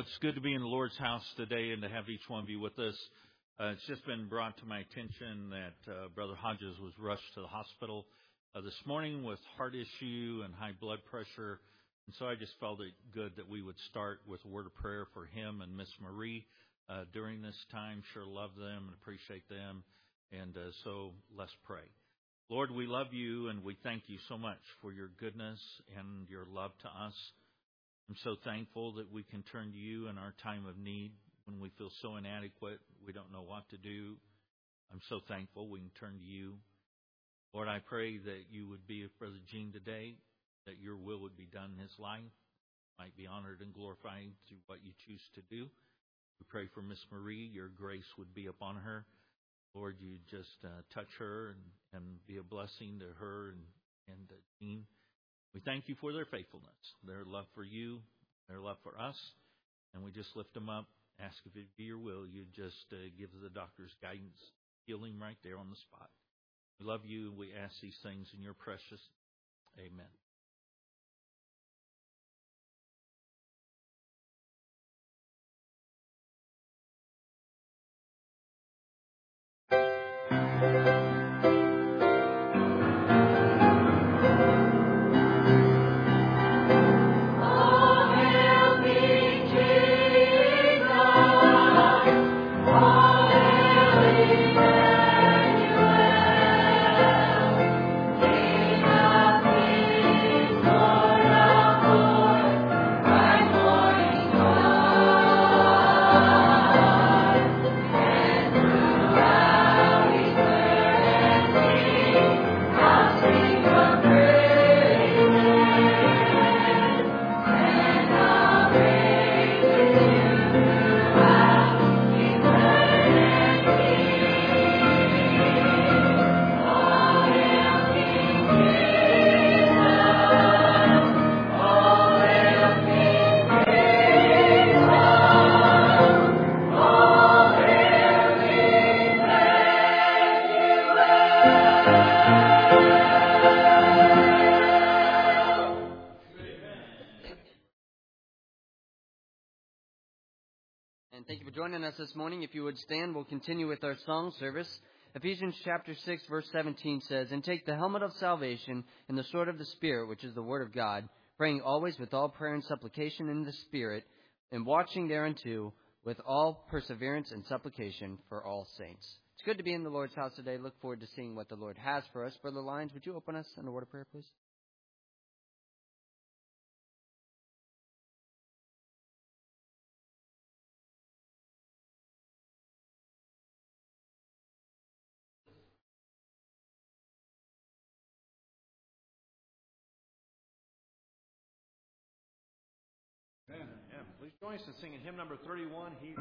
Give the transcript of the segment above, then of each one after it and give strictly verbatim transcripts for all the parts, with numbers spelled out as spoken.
It's good to be in the Lord's house today and to have each one of you with us. Uh, it's just been brought to my attention that uh, Brother Hodges was rushed to the hospital uh, this morning with heart issue and high blood pressure. And so I just felt it good that we would start with a word of prayer for him and Miss Marie uh, during this time. Sure love them and appreciate them. And uh, so let's pray. Lord, we love you and we thank you so much for your goodness and your love to us. I'm so thankful that we can turn to you in our time of need when we feel so inadequate, we don't know what to do. I'm so thankful we can turn to you. Lord, I pray that you would be with Brother Gene today, that your will would be done in his life, might be honored and glorified through what you choose to do. We pray for Miss Marie, your grace would be upon her. Lord, you just uh, touch her and, and be a blessing to her and, and uh, Gene. We thank you for their faithfulness, their love for you, their love for us, and we just lift them up, ask if it be your will, you just uh, give the doctors guidance, healing right there on the spot. We love you, and we ask these things in your precious amen. Joining us this morning, if you would stand, we'll continue with our song service. Ephesians chapter six, verse seventeen says, "And take the helmet of salvation and the sword of the Spirit, which is the word of God, praying always with all prayer and supplication in the Spirit, and watching thereunto with all perseverance and supplication for all saints." It's good to be in the Lord's house today. Look forward to seeing what the Lord has for us. Brother Lyons, would you open us in a word of prayer, please? Amen. Yeah, please join us in singing hymn number thirty-one. He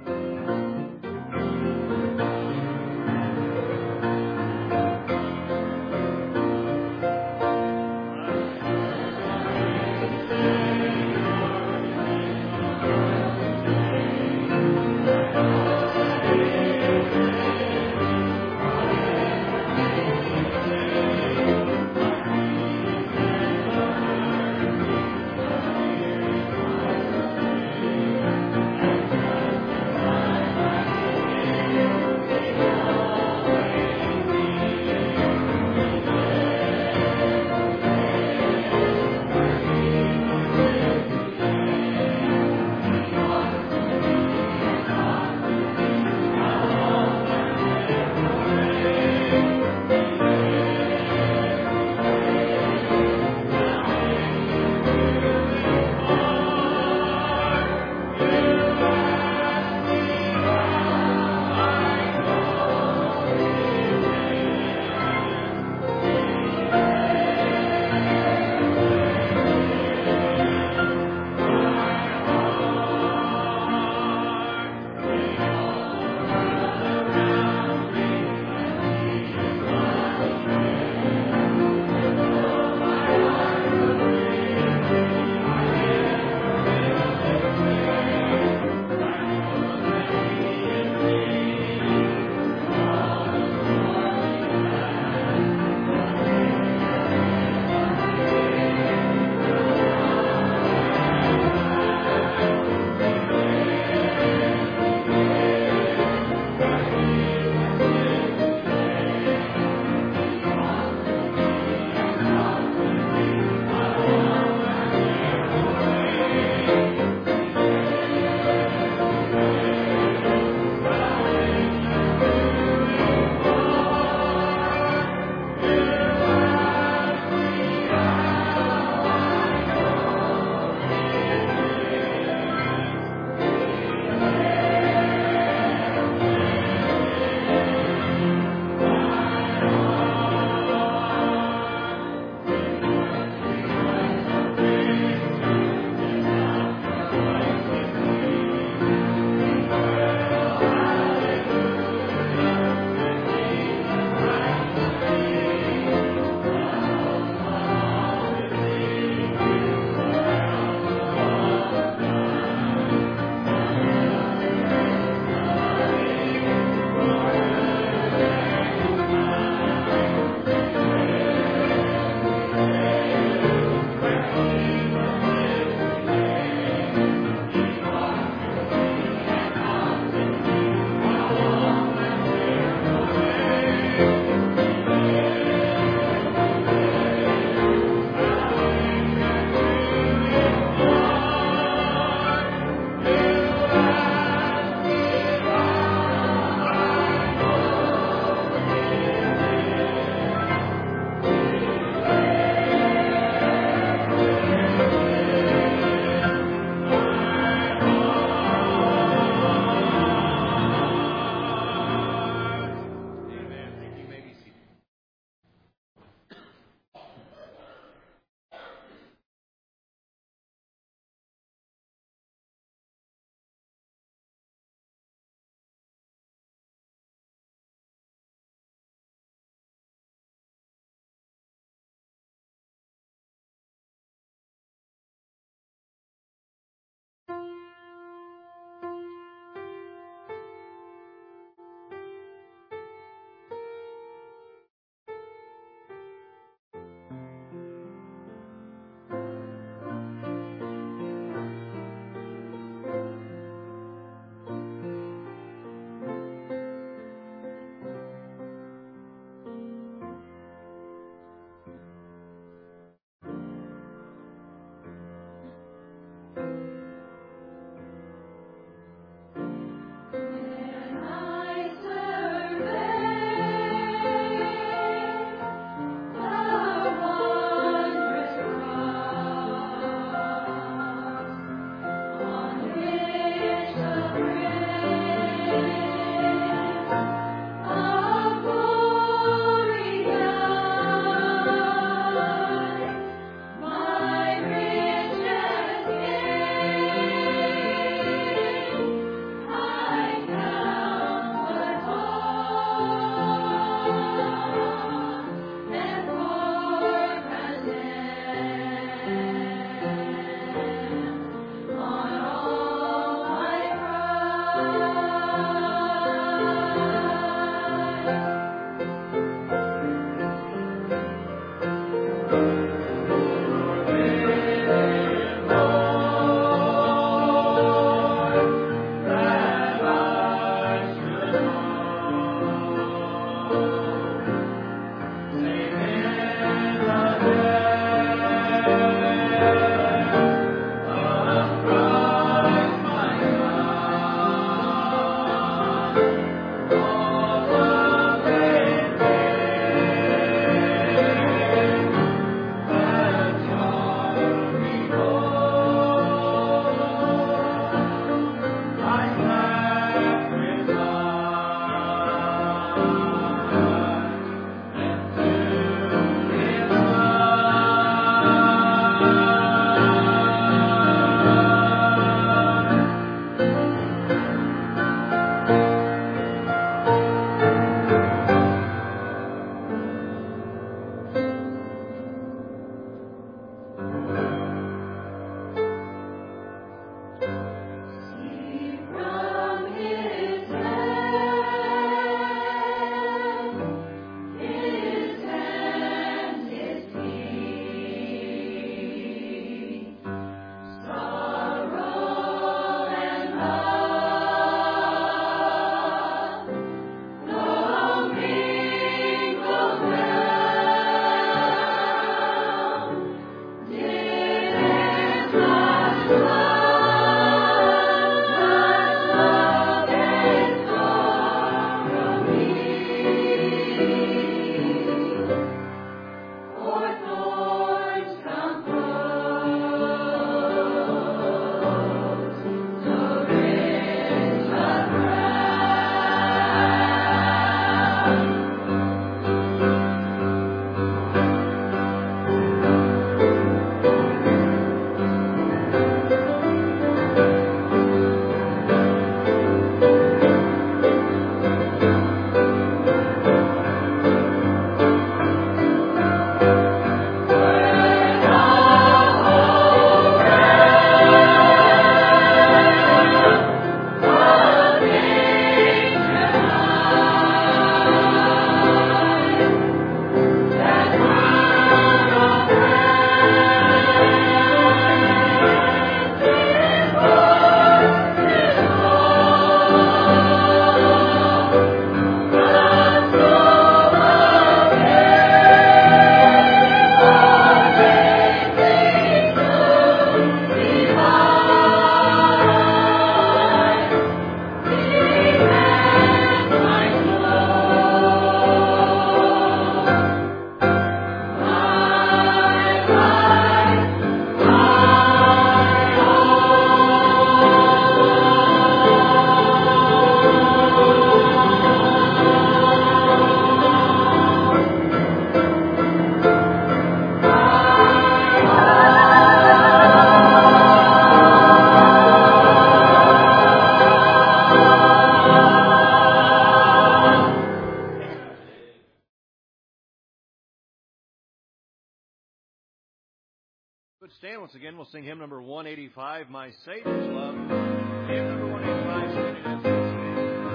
Good stand once again. We'll sing hymn number one eighty-five, My Savior's Love. Hymn number one eighty-five, standing as we stand.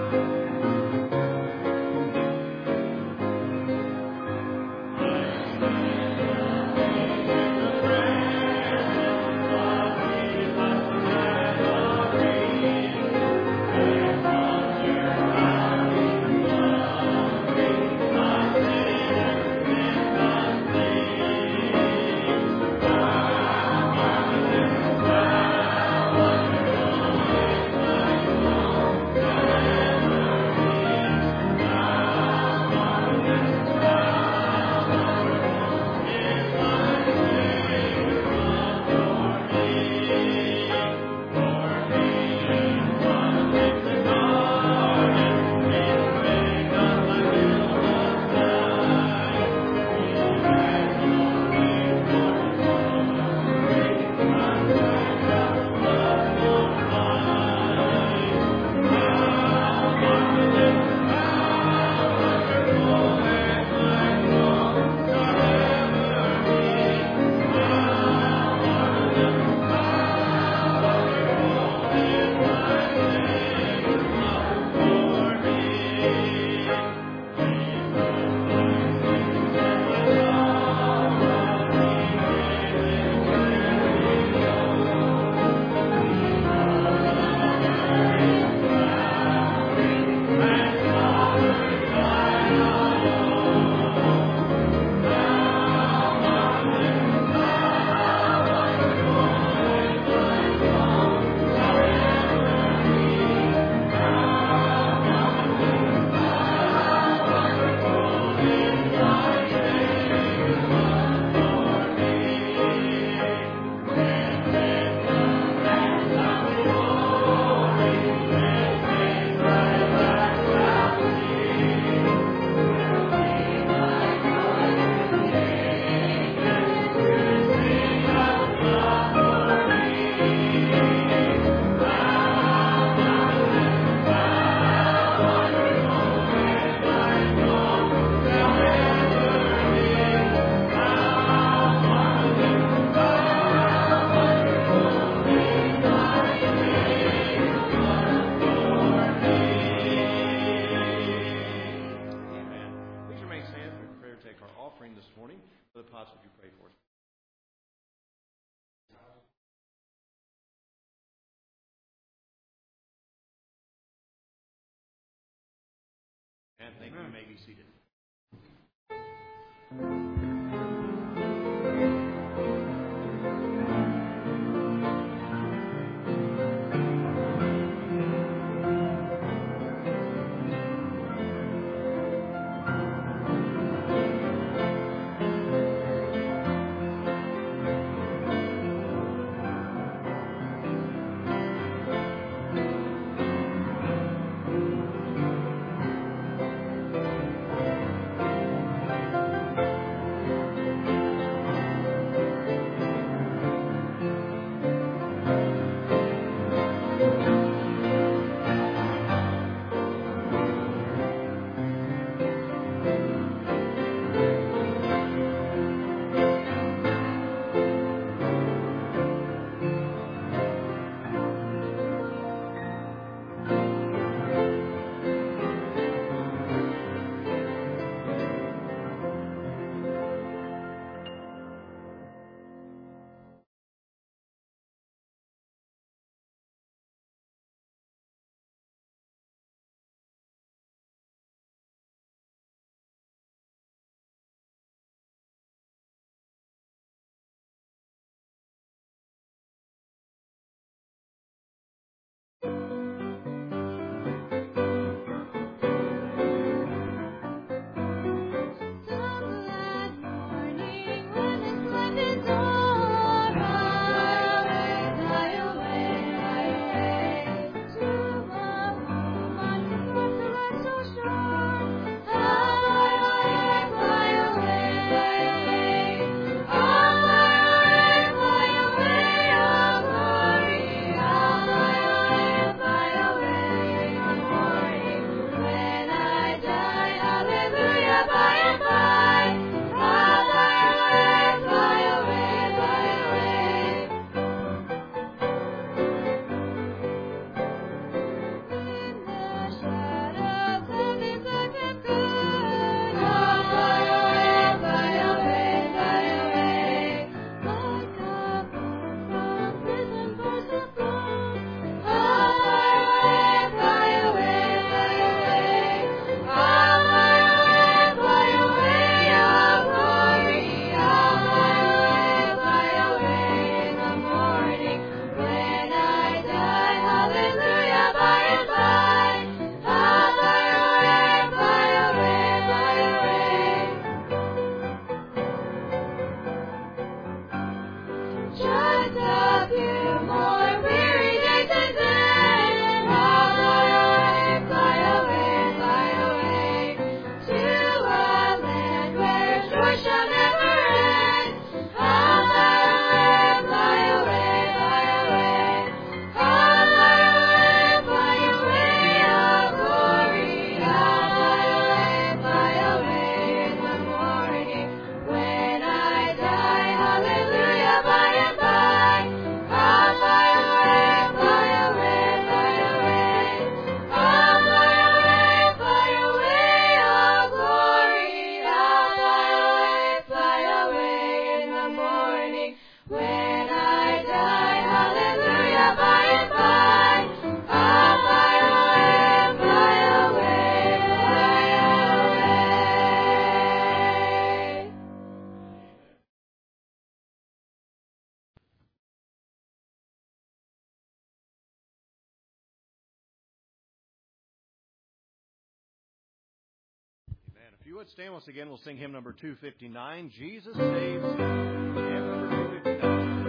And thank you. You may be seated. Bye. you would stand once again, we'll sing hymn number two fifty-nine, Jesus Saves. Hymn number two fifty-nine.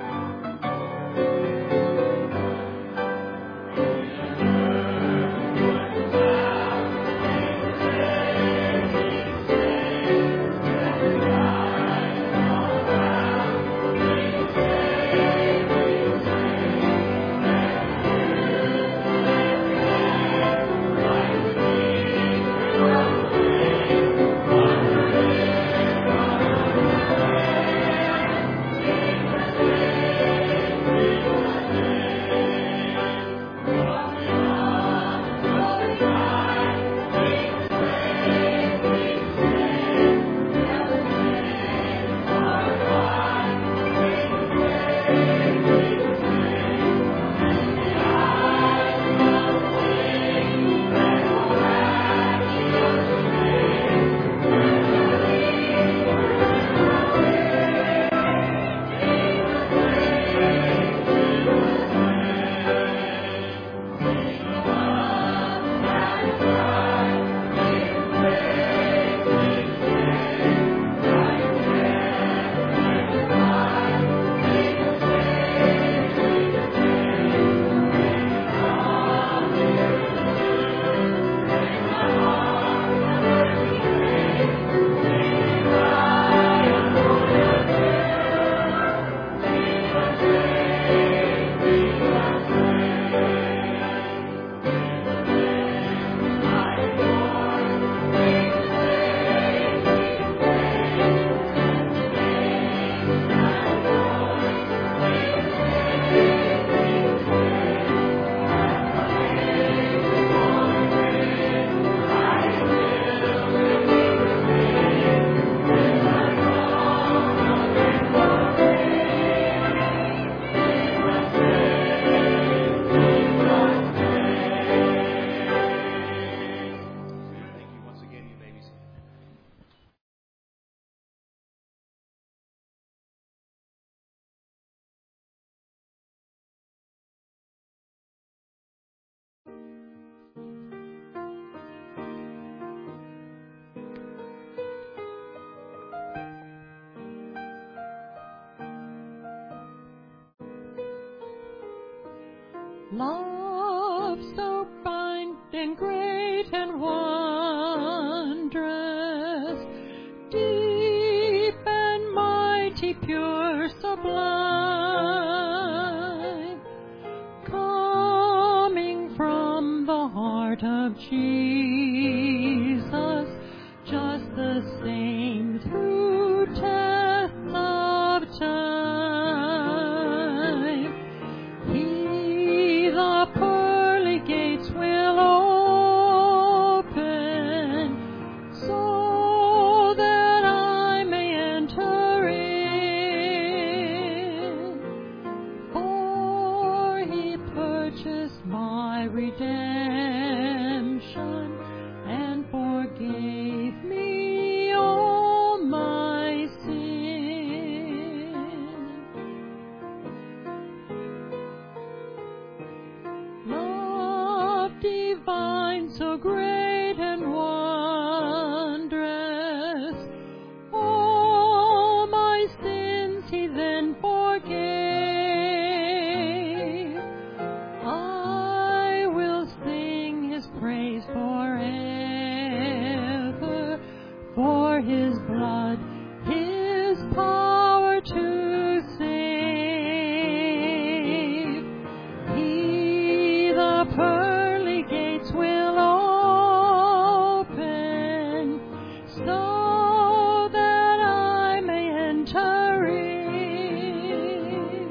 Love so binding, great and wondrous, deep and mighty, pure, sublime, coming from the heart of Jesus, just the same through tests of time. The pearly gates will open, so that I may enter in. For he purchased my redemption and forgave me all my sin. Love divine, so great and wondrous, all my sins he then forgave. I will sing his praise forever, for his blood, his power to save. He the pearly gates will open, so that I may enter in.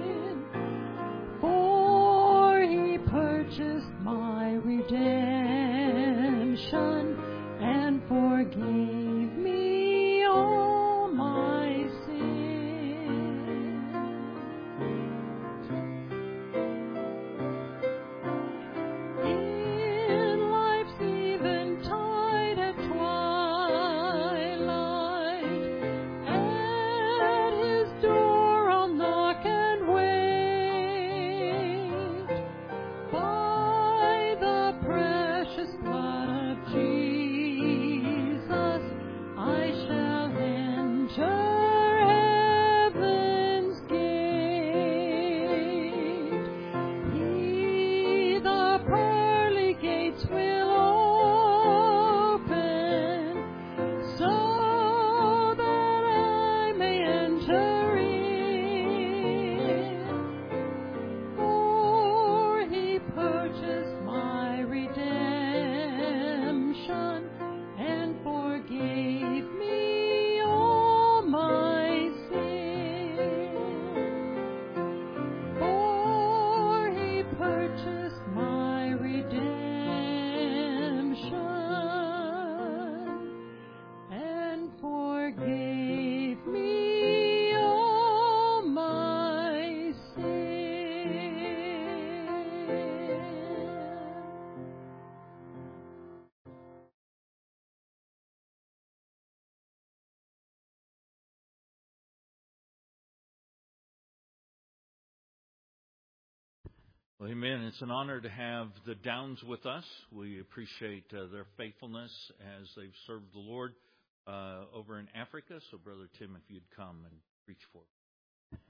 Well, amen. It's an honor to have the Downs with us. We appreciate uh, their faithfulness as they've served the Lord uh, over in Africa. So, Brother Tim, if you'd come and preach for us.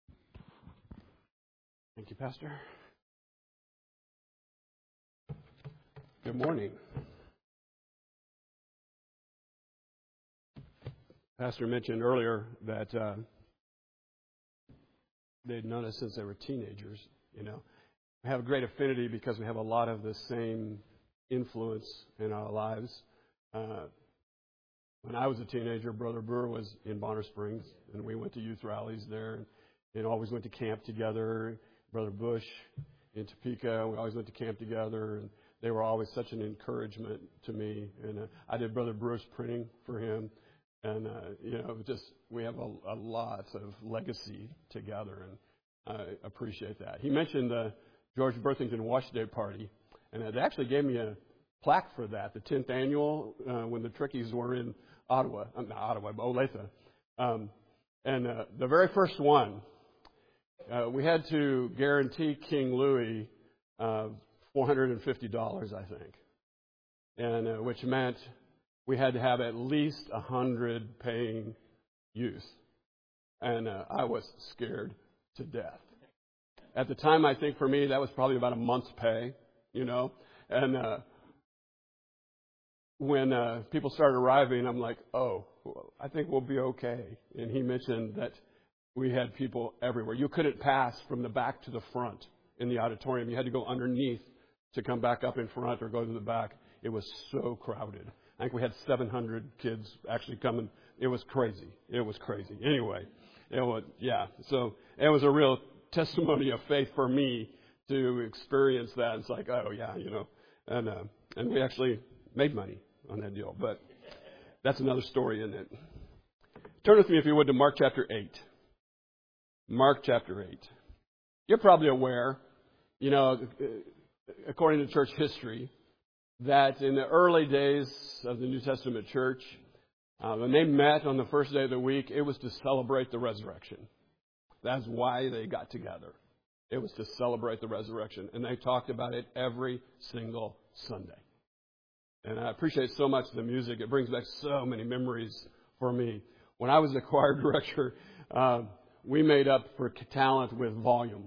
Thank you, Pastor. Good morning. Pastor mentioned earlier that uh, they'd known us since they were teenagers, you know. We have a great affinity because we have a lot of the same influence in our lives. Uh, when I was a teenager, Brother Burr was in Bonner Springs, and we went to youth rallies there, and, and always went to camp together. Brother Bush in Topeka, we always went to camp together, and they were always such an encouragement to me. And uh, I did Brother Bruce printing for him, and uh, you know, just we have a, a lot of legacy together, and I appreciate that. He mentioned the George Berthington Wash Day party, and they actually gave me a plaque for that, the tenth annual, uh, when the Trickies were in Ottawa, uh, not Ottawa, but Olathe. Um, and uh, the very first one, uh, we had to guarantee King Louis uh, four hundred fifty dollars, I think, and uh, which meant we had to have at least one hundred paying youth. And uh, I was scared to death. At the time, I think for me, that was probably about a month's pay, you know. And uh, when uh, people started arriving, I'm like, oh, I think we'll be okay. And he mentioned that we had people everywhere. You couldn't pass from the back to the front in the auditorium. You had to go underneath to come back up in front or go to the back. It was so crowded. I think we had seven hundred kids actually coming. It was crazy. It was crazy. Anyway, it was, yeah. So it was a real testimony of faith for me to experience that. It's like, oh yeah, you know, and uh, and we actually made money on that deal, but that's another story, isn't it? Turn with me, if you would, to Mark chapter eight. Mark chapter eight. You're probably aware, you know, according to church history, that in the early days of the New Testament church, uh, when they met on the first day of the week, it was to celebrate the resurrection. That's why they got together. It was to celebrate the resurrection. And they talked about it every single Sunday. And I appreciate so much the music. It brings back so many memories for me. When I was the choir director, uh, we made up for talent with volume.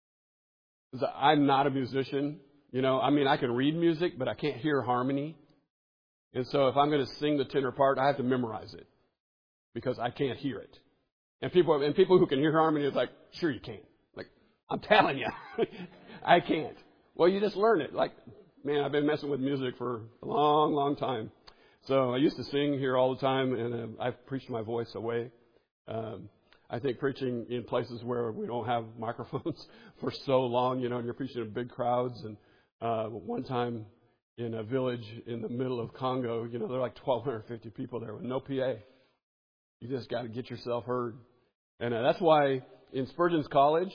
I'm not a musician. You know, I mean, I can read music, but I can't hear harmony. And so if I'm going to sing the tenor part, I have to memorize it because I can't hear it. And people and people who can hear harmony is like, sure you can. Like, I'm telling you, I can't. Well, you just learn it. Like, man, I've been messing with music for a long, long time. So I used to sing here all the time, and uh, I've preached my voice away. Um, I think preaching in places where we don't have microphones for so long, you know, and you're preaching to big crowds. And uh, one time in a village in the middle of Congo, you know, there are like twelve fifty people there with no P A. You just got to get yourself heard. And uh, that's why in Spurgeon's College,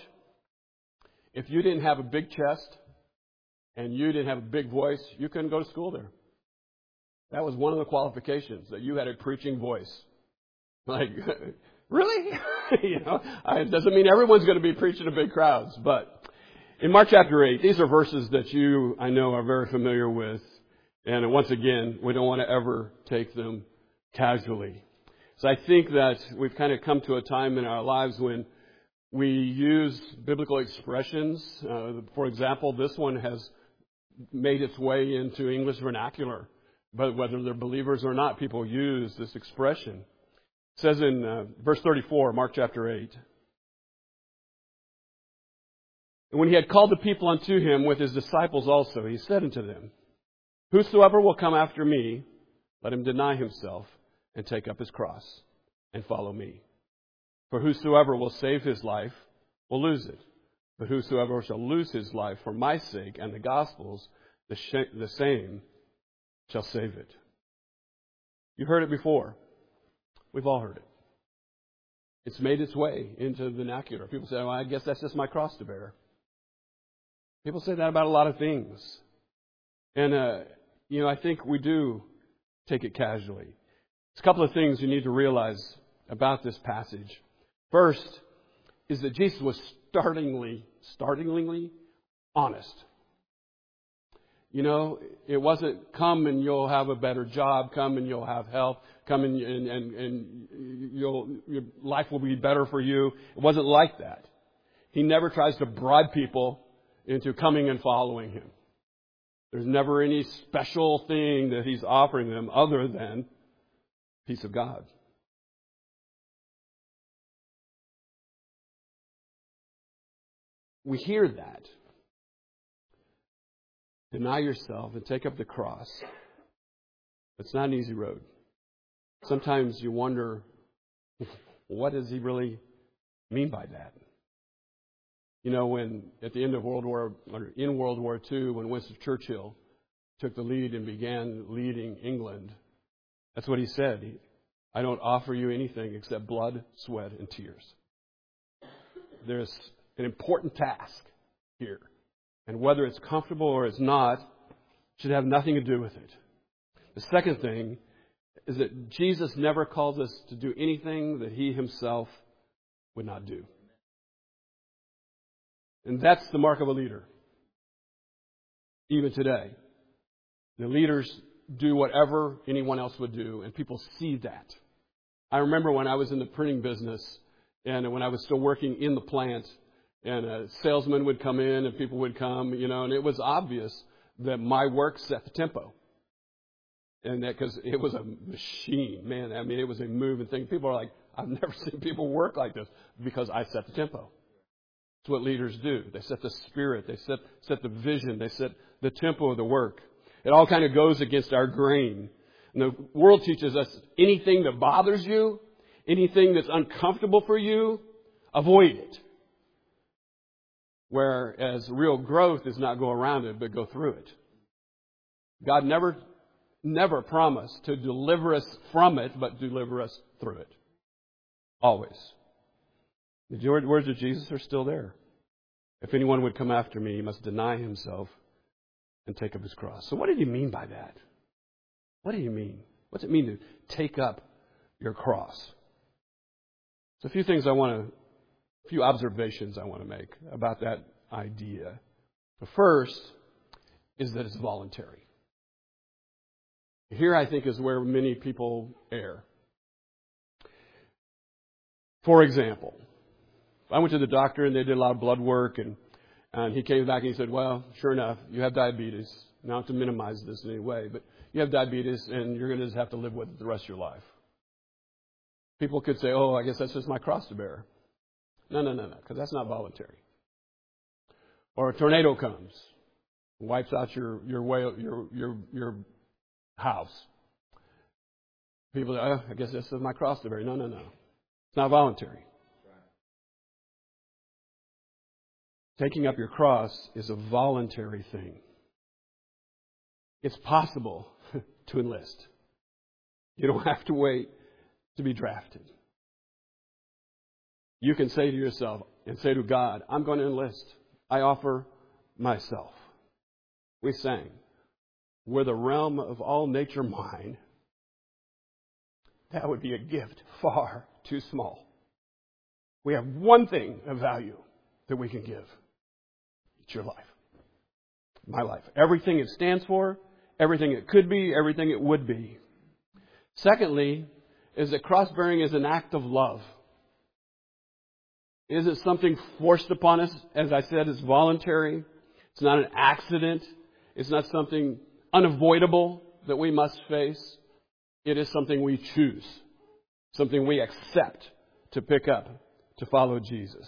if you didn't have a big chest and you didn't have a big voice, you couldn't go to school there. That was one of the qualifications, that you had a preaching voice. Like, really? you know, I, it doesn't mean everyone's going to be preaching to big crowds. But in Mark chapter eight, these are verses that you, I know, are very familiar with. And once again, we don't want to ever take them casually. So I think that we've kind of come to a time in our lives when we use biblical expressions. Uh, for example, this one has made its way into English vernacular. But whether they're believers or not, people use this expression. It says in uh, verse thirty-four, Mark chapter eight. And when he had called the people unto him with his disciples also, he said unto them, Whosoever will come after me, let him deny himself and take up his cross and follow me. For whosoever will save his life will lose it. But whosoever shall lose his life for my sake and the gospel's, the, sh- the same shall save it. You've heard it before. We've all heard it. It's made its way into the vernacular. People say, well, I guess that's just my cross to bear. People say that about a lot of things. And, uh, you know, I think we do take it casually. There's a couple of things you need to realize about this passage. First is that Jesus was startlingly, startlingly honest. You know, it wasn't come and you'll have a better job, come and you'll have health, come and, and, and, and you'll, your life will be better for you. It wasn't like that. He never tries to bribe people into coming and following him. There's never any special thing that he's offering them other than peace of God. We hear that. Deny yourself and take up the cross. It's not an easy road. Sometimes you wonder, what does he really mean by that? You know, when at the end of World War, or in World War Two, when Winston Churchill took the lead and began leading England, that's what he said. He, I don't offer you anything except blood, sweat, and tears. There's an important task here. And whether it's comfortable or it's not, should have nothing to do with it. The second thing is that Jesus never calls us to do anything that he himself would not do. And that's the mark of a leader. Even today. The leaders do whatever anyone else would do, and people see that. I remember when I was in the printing business, and when I was still working in the plant, and a salesman would come in and people would come, you know, and it was obvious that my work set the tempo. And that because it was a machine, man. I mean, it was a moving thing. People are like, I've never seen people work like this because I set the tempo. It's what leaders do. They set the spirit. They set, set the vision. They set the tempo of the work. It all kind of goes against our grain. And the world teaches us anything that bothers you, anything that's uncomfortable for you, avoid it. Whereas real growth is not go around it, but go through it. God never, never promised to deliver us from it, but deliver us through it. Always. The words of Jesus are still there. If anyone would come after me, he must deny himself and take up his cross. So what did he mean by that? What did he mean? What's it mean to take up your cross? So a few things I want to A few observations I want to make about that idea. The first is that it's voluntary. Here, I think, is where many people err. For example, I went to the doctor and they did a lot of blood work, and, and he came back and he said, well, sure enough, you have diabetes. Not to minimize this in any way, but you have diabetes and you're going to just have to live with it the rest of your life. People could say, oh, I guess that's just my cross to bear. No, no, no, no, because that's not voluntary. Or a tornado comes, wipes out your your way, your your your house. People say, oh, I guess this is my cross to bear. No, no, no. It's not voluntary. Taking up your cross is a voluntary thing. It's possible to enlist. You don't have to wait to be drafted. You can say to yourself and say to God, I'm going to enlist. I offer myself. We sang, were the realm of all nature mine, that would be a gift far too small. We have one thing of value that we can give. It's your life. My life. Everything it stands for, everything it could be, everything it would be. Secondly, is that cross-bearing is an act of love. Is it something forced upon us? As I said, it's voluntary. It's not an accident. It's not something unavoidable that we must face. It is something we choose. Something we accept to pick up, to follow Jesus.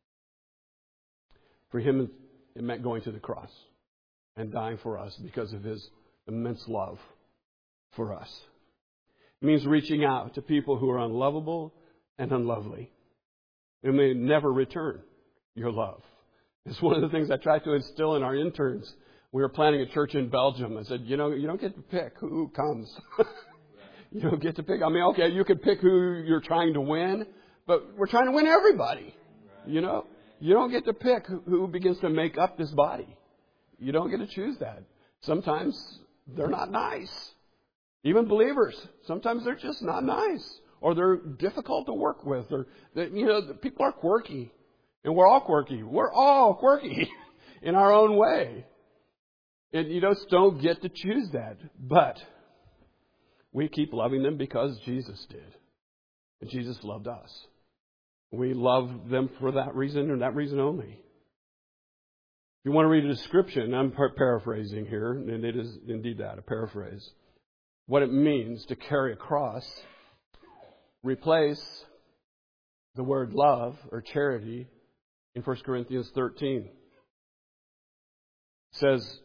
For him, it meant going to the cross and dying for us because of his immense love for us. It means reaching out to people who are unlovable and unlovely. It may never return your love. It's one of the things I try to instill in our interns. We were planning a church in Belgium. I said, you know, you don't get to pick who comes. You don't get to pick. I mean, okay, you can pick who you're trying to win, but we're trying to win everybody. You know, you don't get to pick who begins to make up this body. You don't get to choose that. Sometimes they're not nice. Even believers, sometimes they're just not nice. Or they're difficult to work with. Or, you know, people are quirky. And we're all quirky. We're all quirky. in our own way. And you just don't get to choose that. But we keep loving them because Jesus did. And Jesus loved us. We love them for that reason and that reason only. If you want to read a description, I'm par- paraphrasing here, and it is indeed that, a paraphrase. What it means to carry a cross, replace the word love or charity in First Corinthians thirteen. It says,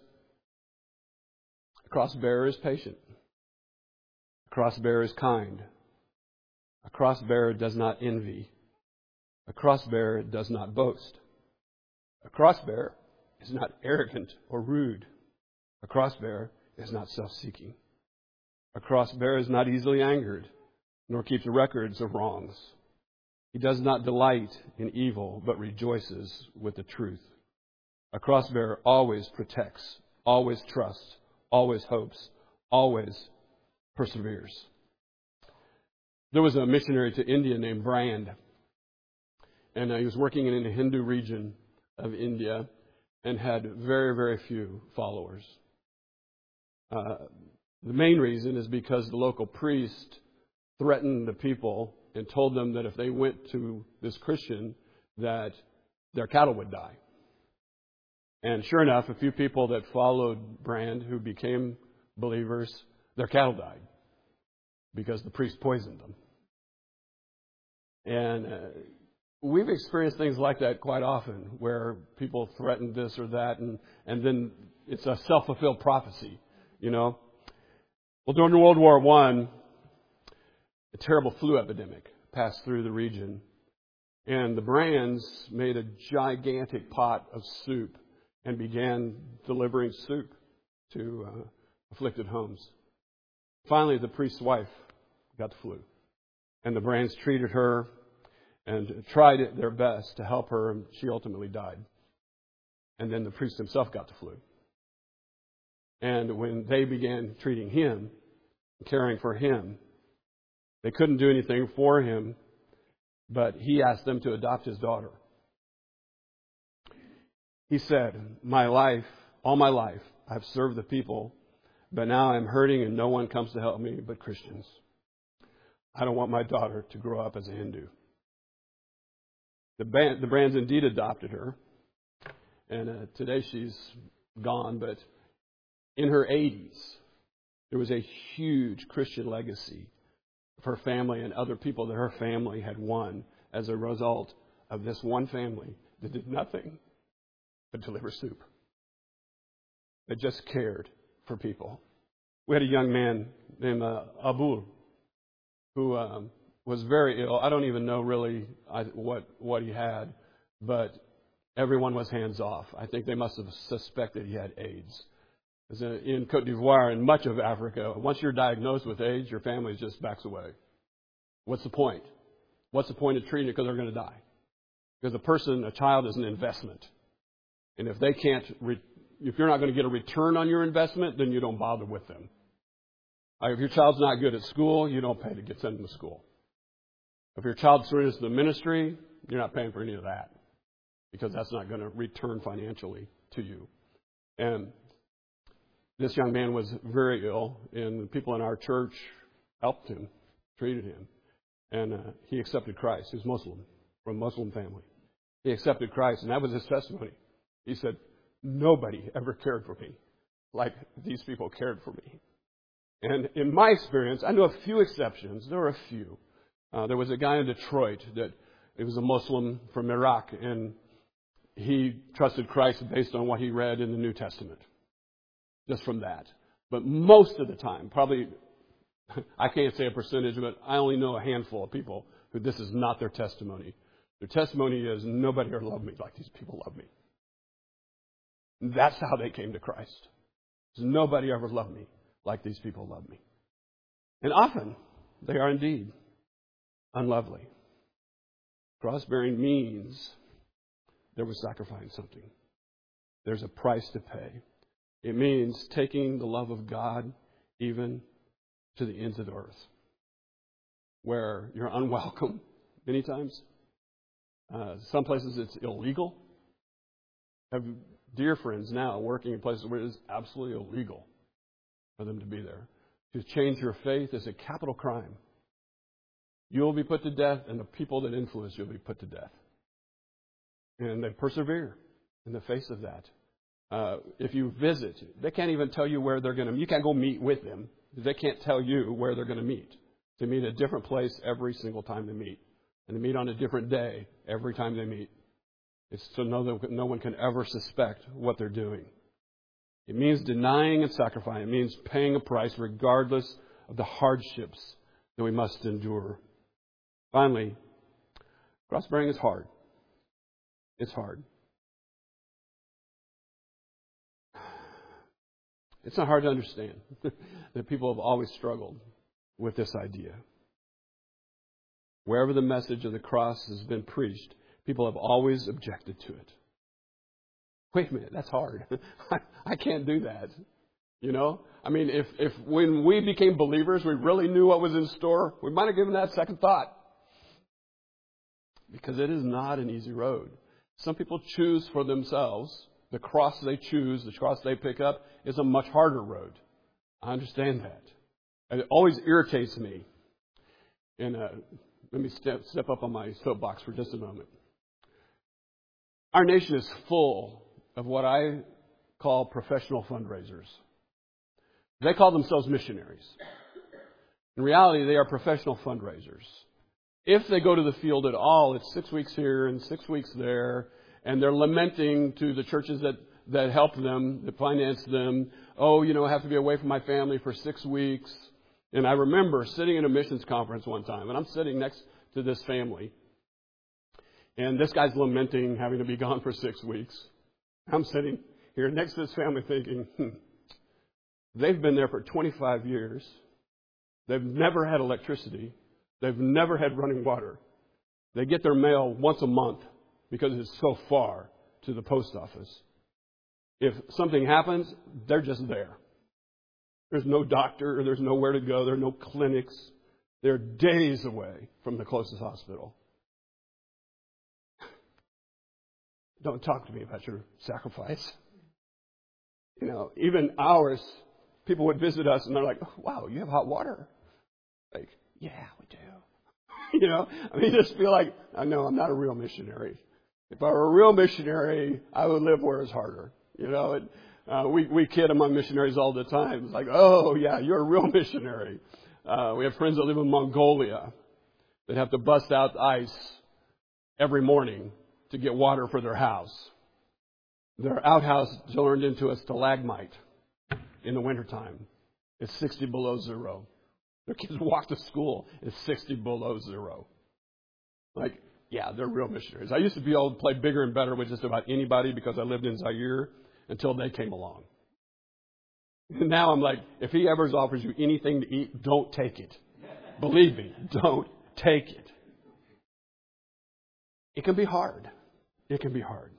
a cross bearer is patient. A cross bearer is kind. A cross bearer does not envy. A cross bearer does not boast. A cross bearer is not arrogant or rude. A cross bearer is not self-seeking. A cross bearer is not easily angered, nor keeps records of wrongs. He does not delight in evil, but rejoices with the truth. A cross bearer always protects, always trusts, always hopes, always perseveres. There was a missionary to India named Brand, and he was working in the Hindu region of India and had very, very few followers. Uh, the main reason is because the local priest threatened the people and told them that if they went to this Christian, that their cattle would die. And sure enough, a few people that followed Brand who became believers, their cattle died because the priest poisoned them. And uh, we've experienced things like that quite often, where people threaten this or that, and, and then it's a self-fulfilled prophecy, you know. Well, during World War One, a terrible flu epidemic passed through the region, and the Brands made a gigantic pot of soup and began delivering soup to uh, afflicted homes. Finally, the priest's wife got the flu, and the Brands treated her and tried their best to help her, and she ultimately died. And then the priest himself got the flu. And when they began treating him, caring for him, they couldn't do anything for him, but he asked them to adopt his daughter. He said, my life, all my life, I've served the people, but now I'm hurting and no one comes to help me but Christians. I don't want my daughter to grow up as a Hindu. The, band, the Brands indeed adopted her, and uh, today she's gone, but in her eighties, there was a huge Christian legacy of her family and other people that her family had won as a result of this one family that did nothing but deliver soup. They just cared for people. We had a young man named uh, Abul who um, was very ill. I don't even know really what what he had, but everyone was hands off. I think they must have suspected he had AIDS. In Côte d'Ivoire and much of Africa, once you're diagnosed with AIDS, your family just backs away. What's the point? What's the point of treating it? Because they're going to die. Because a person, a child, is an investment. And if they can't, re- if you're not going to get a return on your investment, then you don't bother with them. Like if your child's not good at school, you don't pay to get sent them to school. If your child surrenders to the ministry, you're not paying for any of that. Because that's not going to return financially to you. And this young man was very ill, and the people in our church helped him, treated him, and uh, he accepted Christ. He was Muslim, from a Muslim family. He accepted Christ, and that was his testimony. He said, nobody ever cared for me like these people cared for me. And in my experience, I know a few exceptions. There were a few. Uh, there was a guy in Detroit that he was a Muslim from Iraq, and he trusted Christ based on what he read in the New Testament. Just from that. But most of the time, probably, I can't say a percentage, but I only know a handful of people who this is not their testimony. Their testimony is, nobody ever loved me like these people love me. And that's how they came to Christ. Nobody ever loved me like these people love me. And often, they are indeed unlovely. Cross-bearing means there was sacrificing something. There's a price to pay. It means taking the love of God even to the ends of the earth, where you're unwelcome many times. Uh, some places it's illegal. I have dear friends now working in places where it is absolutely illegal for them to be there. To change your faith is a capital crime. You will be put to death, and the people that influence you will be put to death. And they persevere in the face of that. Uh, if you visit, they can't even tell you where they're going to meet. You can't go meet with them. They can't tell you where they're going to meet. They meet at a different place every single time they meet. And they meet on a different day every time they meet. It's so no, no one can ever suspect what they're doing. It means denying and sacrificing. It means paying a price regardless of the hardships that we must endure. Finally, cross bearing is hard. It's hard. It's not hard to understand that people have always struggled with this idea. Wherever the message of the cross has been preached, people have always objected to it. Wait a minute, that's hard. I, I can't do that. You know? I mean, if, if when we became believers, we really knew what was in store, we might have given that second thought. Because it is not an easy road. Some people choose for themselves. The cross they choose, the cross they pick up, is a much harder road. I understand that. And it always irritates me. And uh, let me step, step up on my soapbox for just a moment. Our nation is full of what I call professional fundraisers. They call themselves missionaries. In reality, they are professional fundraisers. If they go to the field at all, it's six weeks here and six weeks there, and they're lamenting to the churches that, that help them, that finance them, oh, you know, I have to be away from my family for six weeks. And I remember sitting in a missions conference one time, and I'm sitting next to this family, and this guy's lamenting having to be gone for six weeks. I'm sitting here next to this family thinking, hmm, they've been there for twenty-five years. They've never had electricity. They've never had running water. They get their mail once a month because it's so far to the post office. If something happens, they're just there. There's no doctor. There's nowhere to go. There are no clinics. They're days away from the closest hospital. Don't talk to me about your sacrifice. You know, even ours, people would visit us and they're like, oh, wow, you have hot water. Like, yeah, we do. You know, I mean, just feel like, I know I'm not a real missionary. If I were a real missionary, I would live where it's harder. You know, it, uh, we, we kid among missionaries all the time. It's like, oh, yeah, you're a real missionary. Uh, we have friends that live in Mongolia that have to bust out ice every morning to get water for their house. Their outhouse turned into a stalagmite in the wintertime. It's sixty below zero. Their kids walk to school. It's sixty below zero. Like, yeah, they're real missionaries. I used to be able to play bigger and better with just about anybody because I lived in Zaire until they came along. And now I'm like, if he ever offers you anything to eat, don't take it. Believe me, don't take it. It can be hard. It can be hard.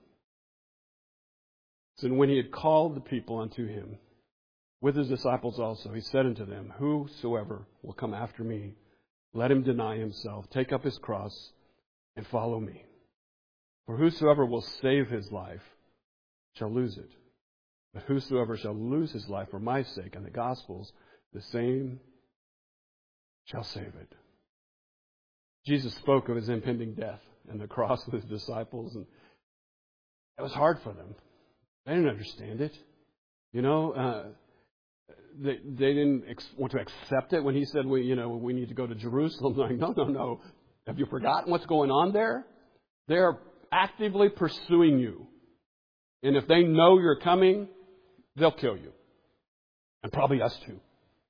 So when he had called the people unto him, with his disciples also, he said unto them, whosoever will come after me, let him deny himself, take up his cross, and follow me. For whosoever will save his life shall lose it. But whosoever shall lose his life for my sake and the gospel's, the same shall save it. Jesus spoke of his impending death and the cross with his disciples, and it was hard for them. They didn't understand it. You know, uh, they, they didn't ex- want to accept it when he said, we, you know, we need to go to Jerusalem. Like, no, no, no. Have you forgotten what's going on there? They're actively pursuing you. And if they know you're coming, they'll kill you. And probably us too.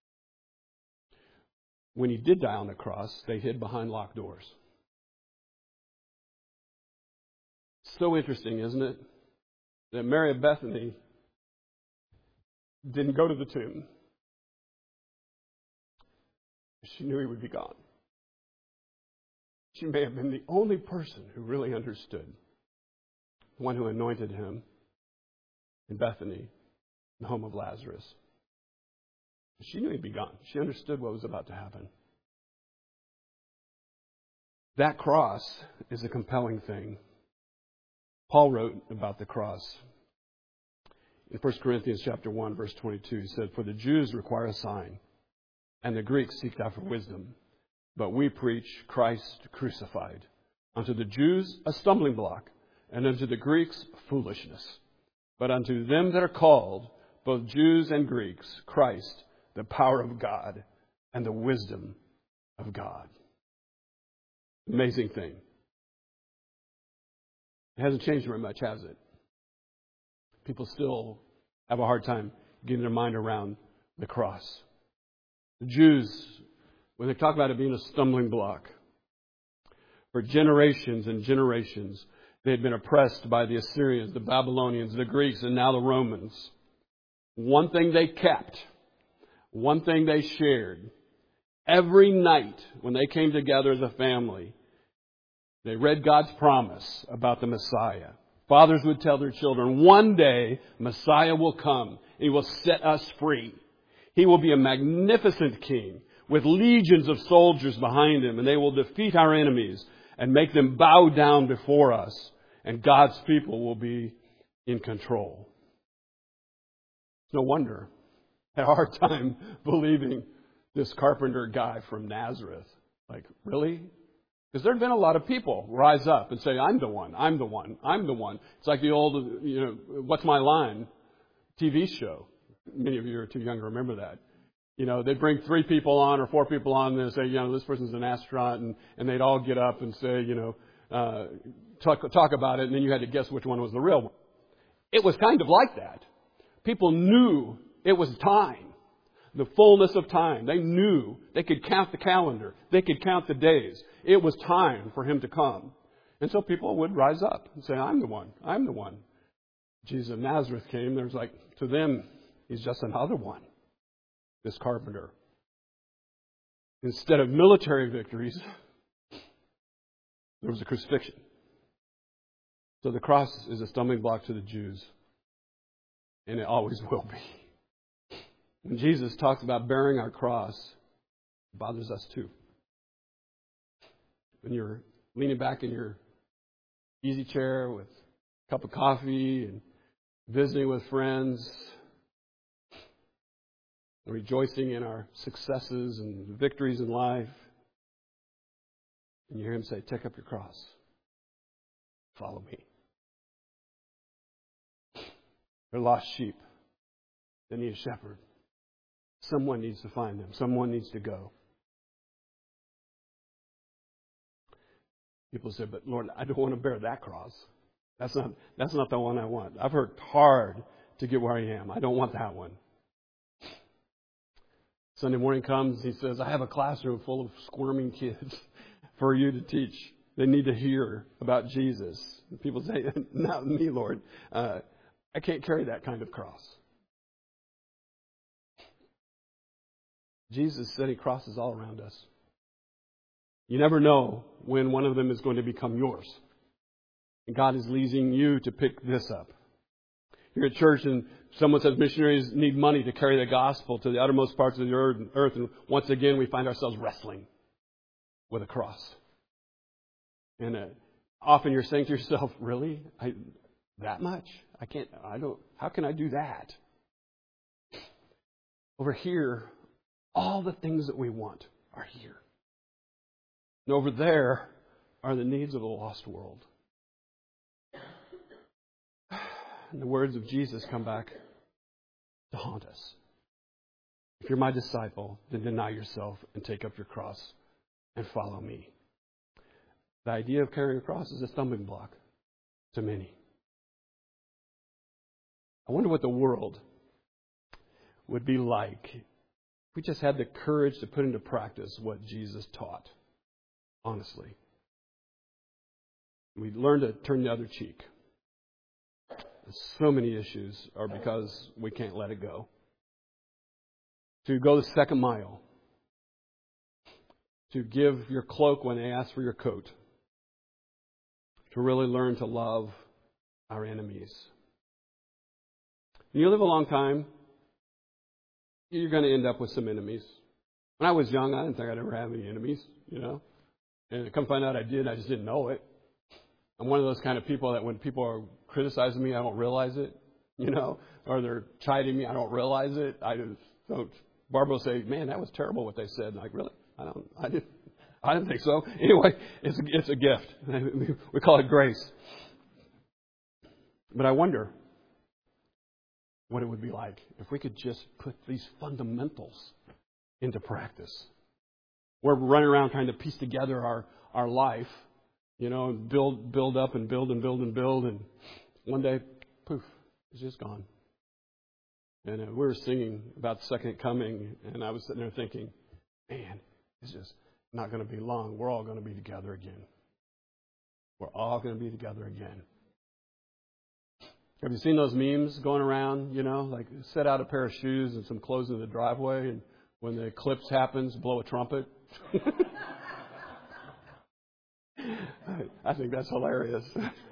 When he did die on the cross, they hid behind locked doors. So interesting, isn't it? That Mary of Bethany didn't go to the tomb. She knew he would be gone. She may have been the only person who really understood. The one who anointed him in Bethany, the home of Lazarus. She knew he'd be gone. She understood what was about to happen. That cross is a compelling thing. Paul wrote about the cross. In First Corinthians chapter one, verse twenty-two, he said, "For the Jews require a sign, and the Greeks seek after wisdom. But we preach Christ crucified. Unto the Jews a stumbling block, and unto the Greeks foolishness. But unto them that are called, both Jews and Greeks, Christ, the power of God and the wisdom of God." Amazing thing. It hasn't changed very much, has it? People still have a hard time getting their mind around the cross. The Jews, when they talk about it being a stumbling block, for generations and generations, they had been oppressed by the Assyrians, the Babylonians, the Greeks, and now the Romans. One thing they kept, one thing they shared, every night when they came together as a family, they read God's promise about the Messiah. Fathers would tell their children, one day Messiah will come. He will set us free. He will be a magnificent king with legions of soldiers behind him, and they will defeat our enemies and make them bow down before us, and God's people will be in control. No wonder I had a hard time believing this carpenter guy from Nazareth. Like, really? Because there have been a lot of people rise up and say, I'm the one, I'm the one, I'm the one. It's like the old, you know, What's My Line T V show. Many of you are too young to remember that. You know, they'd bring three people on or four people on and say, you know, this person's an astronaut, and, and they'd all get up and say, you know, uh, talk, talk about it, and then you had to guess which one was the real one. It was kind of like that. People knew it was time. The fullness of time. They knew. They could count the calendar. They could count the days. It was time for him to come. And so people would rise up and say, I'm the one. I'm the one. Jesus of Nazareth came. There's like, to them, he's just another one. This carpenter. Instead of military victories, there was a crucifixion. So the cross is a stumbling block to the Jews. And it always will be. When Jesus talks about bearing our cross, it bothers us too. When you're leaning back in your easy chair with a cup of coffee and visiting with friends, and rejoicing in our successes and victories in life, and you hear him say, take up your cross, follow me. They're lost sheep. They need a shepherd. Someone needs to find them. Someone needs to go. People say, but Lord, I don't want to bear that cross. That's not, that's not the one I want. I've worked hard to get where I am. I don't want that one. Sunday morning comes, he says, I have a classroom full of squirming kids for you to teach. They need to hear about Jesus. And people say, not me, Lord. Uh, I can't carry that kind of cross. Jesus is setting crosses all around us. You never know when one of them is going to become yours. And God is leading you to pick this up. You're at church and someone says missionaries need money to carry the gospel to the uttermost parts of the earth. And once again, we find ourselves wrestling with a cross. And uh, often you're saying to yourself, really? I, that much? I can't, I don't, how can I do that? Over here, all the things that we want are here. And over there are the needs of the lost world. And the words of Jesus come back to haunt us. If you're my disciple, then deny yourself and take up your cross and follow me. The idea of carrying a cross is a stumbling block to many. I wonder what the world would be like if we just had the courage to put into practice what Jesus taught. Honestly. We learn to turn the other cheek. So many issues are because we can't let it go. To go the second mile. To give your cloak when they ask for your coat. To really learn to love our enemies. When you live a long time, you're going to end up with some enemies. When I was young, I didn't think I'd ever have any enemies, you know. And I come find out I did, I just didn't know it. I'm one of those kind of people that when people are criticizing me, I don't realize it, you know, or they're chiding me, I don't realize it. I just don't. Barbara will say, man, that was terrible what they said. And I'm like, really? I don't, I didn't, I didn't think so. Anyway, it's a, it's a gift. We call it grace. But I wonder what it would be like if we could just put these fundamentals into practice. We're running around trying to piece together our, our life, you know, and build, build up and build and build and build. And one day, poof, it's just gone. And uh, we were singing about the second coming, and I was sitting there thinking, man, it's just not going to be long. We're all going to be together again. We're all going to be together again. Have you seen those memes going around, you know, like set out a pair of shoes and some clothes in the driveway, and when the eclipse happens, blow a trumpet? I think that's hilarious.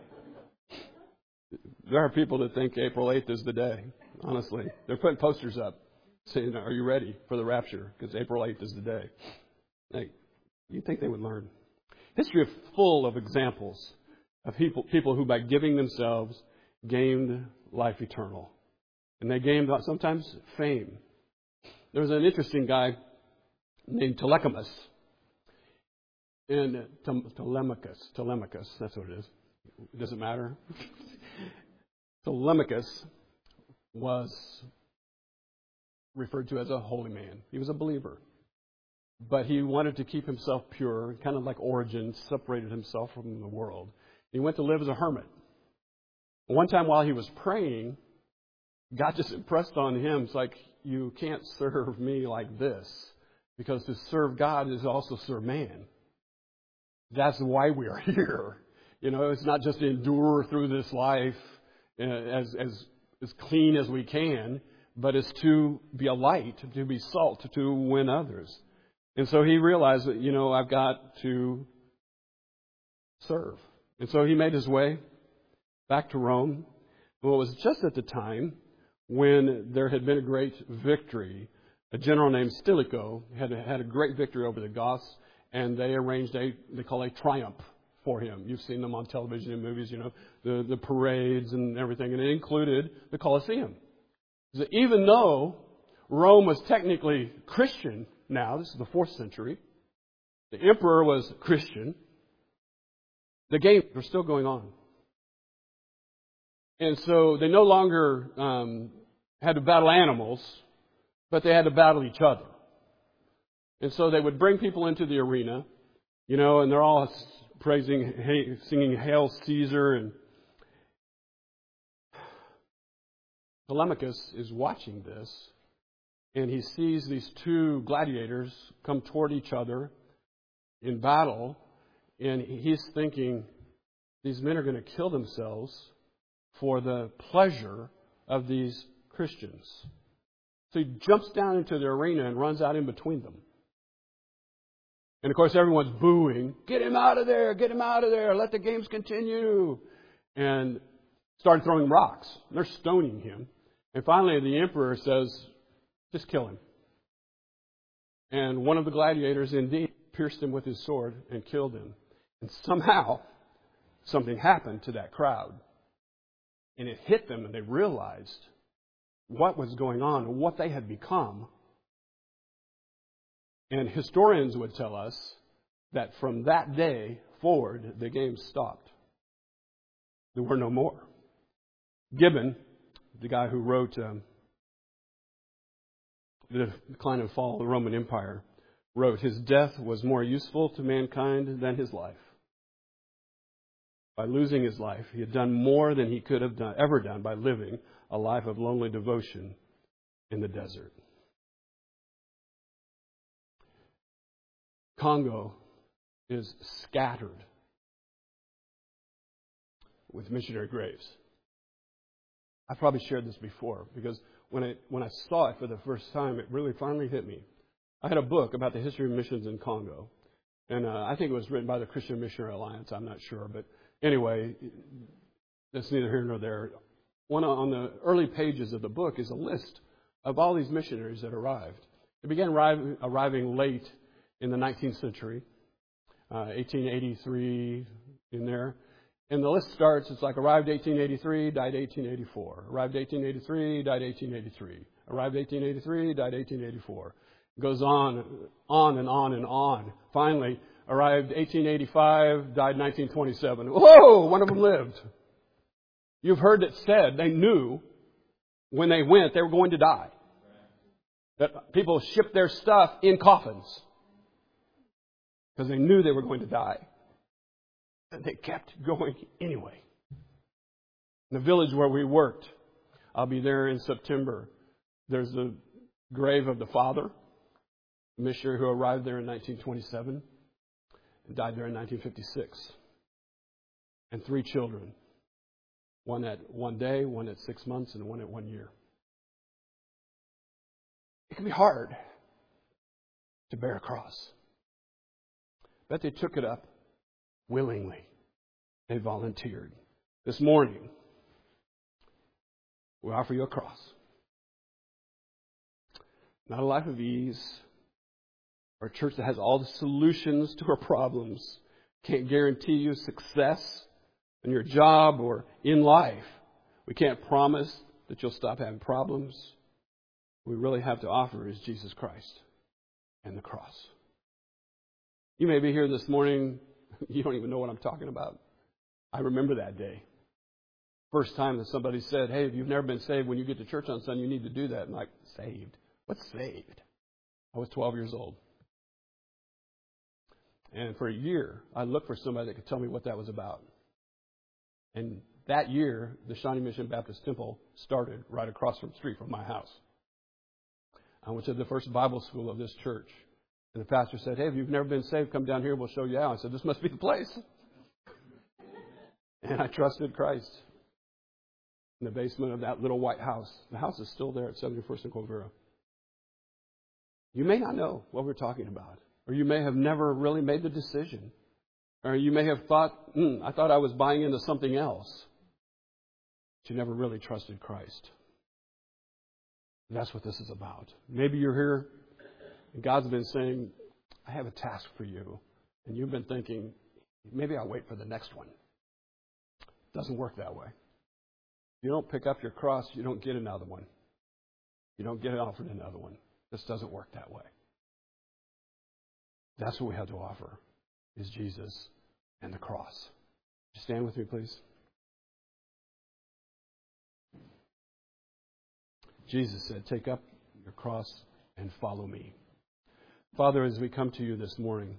There are people that think April eighth is the day, honestly. They're putting posters up saying, are you ready for the rapture? Because April eighth is the day. Like, you'd think they would learn. History is full of examples of people, people who, by giving themselves, gained life eternal. And they gained sometimes fame. There was an interesting guy named Telemachus. And Telemachus, Telemachus, that's what it is. It doesn't matter. Telemachus was referred to as a holy man. He was a believer. But he wanted to keep himself pure, kind of like Origen, separated himself from the world. He went to live as a hermit. One time while he was praying, God just impressed on him, it's like, you can't serve me like this, because to serve God is also serve man. That's why we are here. You know, it's not just to endure through this life as, as, as clean as we can, but it's to be a light, to be salt, to win others. And so he realized that, you know, I've got to serve. And so he made his way back to Rome. Well, it was just at the time when there had been a great victory. A general named Stilicho had had a great victory over the Goths, and they arranged a, they call a triumph for him. You've seen them on television and movies, you know, the, the parades and everything, and it included the Colosseum. So even though Rome was technically Christian now, this is the fourth century, the emperor was Christian, the games were still going on. And so they no longer um, had to battle animals, but they had to battle each other. And so they would bring people into the arena, you know, and they're all praising, hey, singing Hail Caesar. And Telemachus is watching this, and he sees these two gladiators come toward each other in battle, and he's thinking, these men are going to kill themselves for the pleasure of these Christians. So he jumps down into the arena and runs out in between them. And of course everyone's booing, get him out of there, get him out of there, let the games continue. And started throwing rocks. They're stoning him. And finally the emperor says, just kill him. And one of the gladiators indeed pierced him with his sword and killed him. And somehow something happened to that crowd. And it hit them, and they realized what was going on and what they had become. And historians would tell us that from that day forward, the games stopped. There were no more. Gibbon, the guy who wrote um, The Decline and Fall of the Roman Empire, wrote, his death was more useful to mankind than his life. By losing his life, he had done more than he could have done, ever done by living a life of lonely devotion in the desert. Congo is scattered with missionary graves. I've probably shared this before because when I when I saw it for the first time, it really finally hit me. I had a book about the history of missions in Congo, and uh, I think it was written by the Christian Missionary Alliance. I'm not sure, but anyway, that's neither here nor there. One on the early pages of the book is a list of all these missionaries that arrived. They began arriving, arriving late in the nineteenth century, uh, eighteen eighty-three in there. And the list starts, it's like arrived eighteen eighty-three, died eighteen eighty-four. Arrived eighteen eighty-three, died eighteen eighty-three. Arrived eighteen eighty-three, died eighteen eighty-four. It goes on, on and on and on. Finally, arrived eighteen eighty-five, died nineteen twenty-seven. Whoa, one of them lived. You've heard it said they knew when they went they were going to die. That people shipped their stuff in coffins because they knew they were going to die. And they kept going anyway. In the village where we worked, I'll be there in September. There's the grave of the father, a missionary who arrived there in nineteen twenty-seven and died there in nineteen fifty-six. And three children. One at one day, one at six months, and one at one year. It can be hard to bear a cross. But they took it up willingly. They volunteered. This morning, we offer you a cross. Not a life of ease, or a church that has all the solutions to our problems. Can't guarantee you success in your job or in life. We can't promise that you'll stop having problems. What we really have to offer is Jesus Christ and the cross. You may be here this morning, you don't even know what I'm talking about. I remember that day. First time that somebody said, hey, if you've never been saved, when you get to church on Sunday, you need to do that. I'm like, saved? What's saved? I was twelve years old. And for a year, I looked for somebody that could tell me what that was about. And that year, the Shawnee Mission Baptist Temple started right across from the street from my house. I went to the first Bible school of this church. And the pastor said, hey, if you've never been saved, come down here, we'll show you how. I said, this must be the place. And I trusted Christ in the basement of that little white house. The house is still there at seventy-first and Quivira. You may not know what we're talking about. Or you may have never really made the decision. Or you may have thought, mm, I thought I was buying into something else. But you never really trusted Christ. That's what this is about. Maybe you're here and God's been saying, I have a task for you. And you've been thinking, maybe I'll wait for the next one. It doesn't work that way. You don't pick up your cross, you don't get another one. You don't get offered another one. This doesn't work that way. That's what we have to offer, is Jesus and the cross. Would you stand with me, please? Jesus said, take up your cross and follow me. Father, as we come to you this morning,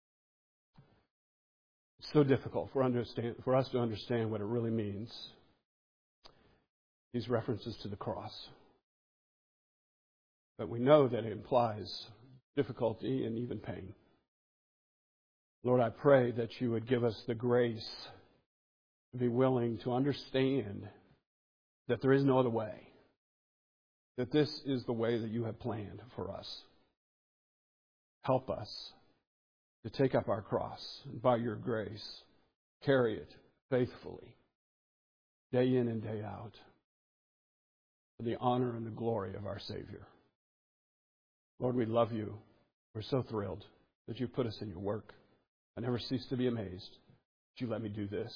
it's so difficult for, understand, for us to understand what it really means. These references to the cross. But we know that it implies difficulty and even pain. Lord, I pray that you would give us the grace to be willing to understand that there is no other way. That this is the way that you have planned for us. Help us to take up our cross and by your grace, carry it faithfully, day in and day out, for the honor and the glory of our Savior. Lord, we love you. We're so thrilled that you put us in your work. I never cease to be amazed that you let me do this.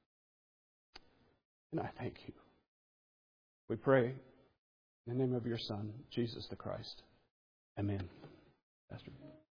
And I thank you. We pray in the name of your Son, Jesus the Christ. Amen. Pastor.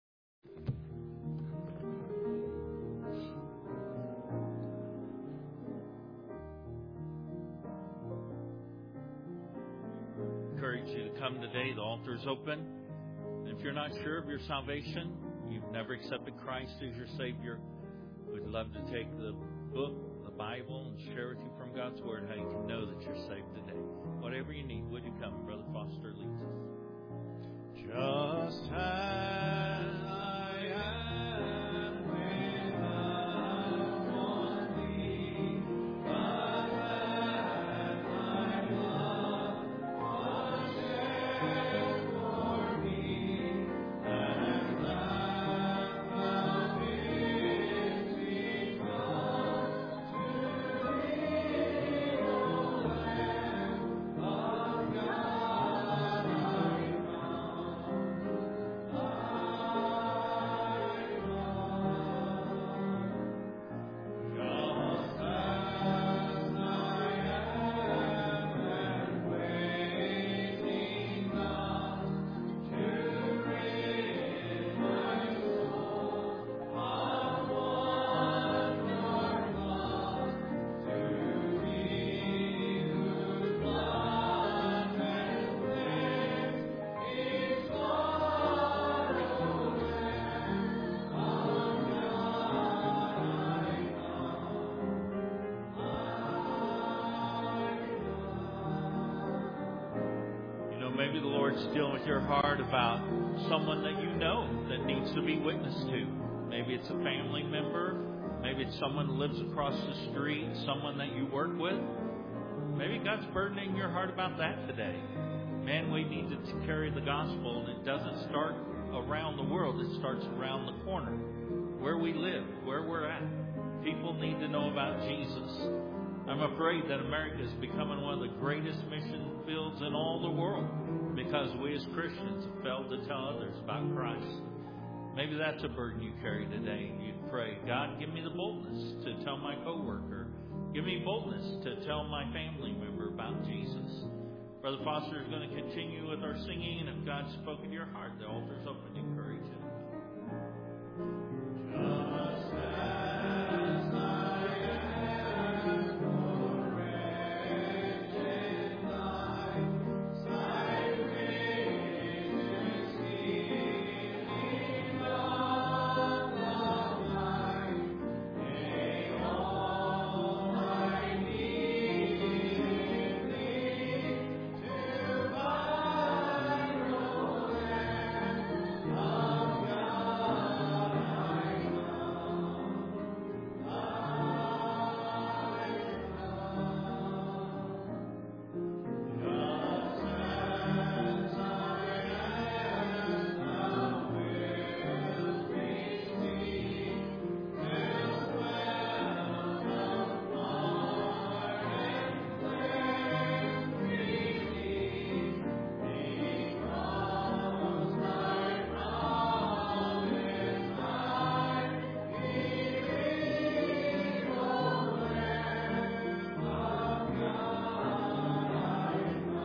Encourage you to come today. The altar is open. And if you're not sure of your salvation, you've never accepted Christ as your Savior, we'd love to take the book, the Bible, and share with you from God's Word how you can know that you're saved today. Whatever you need, would you come? Brother Foster leads us. Just as I am without one plea, but that my blood was shed for me, and that thou bidst me come to thee, O Lamb of God, I come. maybe the Lord's dealing with your heart about someone that you know that needs to be witnessed to. Maybe it's a family member. Maybe it's someone who lives across the street, someone that you work with. Maybe God's burdening your heart about that today. Man, we need to carry the gospel, and it doesn't start around the world. It starts around the corner, where we live, where we're at. People need to know about Jesus. I'm afraid that America is becoming one of the greatest mission fields in all the world because we as Christians have failed to tell others about Christ. Maybe that's a burden you carry today, and you'd pray, God, give me the boldness to tell my coworker. Give me boldness to tell my family member about Jesus. Brother Foster is going to continue with our singing, and if God's spoken to your heart, the altar's open. Encourage him. Just as I am, O wretched in thy sight, gracious healing of the blind, may all I need in thee to find, O Lamb of God, I come, I come. Just as I am, thou wilt receive, till welcome far and cleanse, redeem, because thy promise I believe, O Lamb of God, I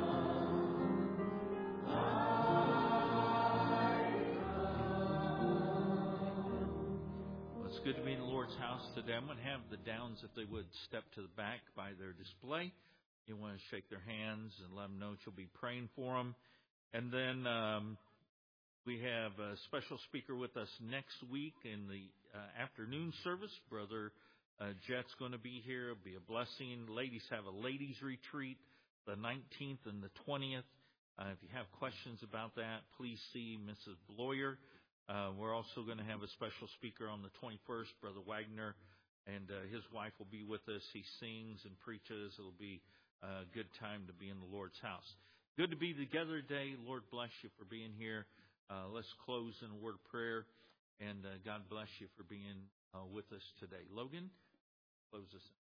Well, it's good to be in the Lord's house today. I'm going to have the Downs, if they would, step to the back by their display. You want to shake their hands and let them know that you'll be praying for them. And then um, we have a special speaker with us next week in the uh, afternoon service. Brother uh, Jet's going to be here. It'll be a blessing. Ladies have a ladies' retreat the nineteenth and the twentieth. Uh, if you have questions about that, please see Missus Bloyer. Uh, we're also going to have a special speaker on the twenty-first, Brother Wagner, and uh, his wife will be with us. He sings and preaches. It'll be a good time to be in the Lord's house. Good to be together today. Lord bless you for being here. Uh, let's close in a word of prayer, and uh, God bless you for being uh, with us today. Logan, close us in.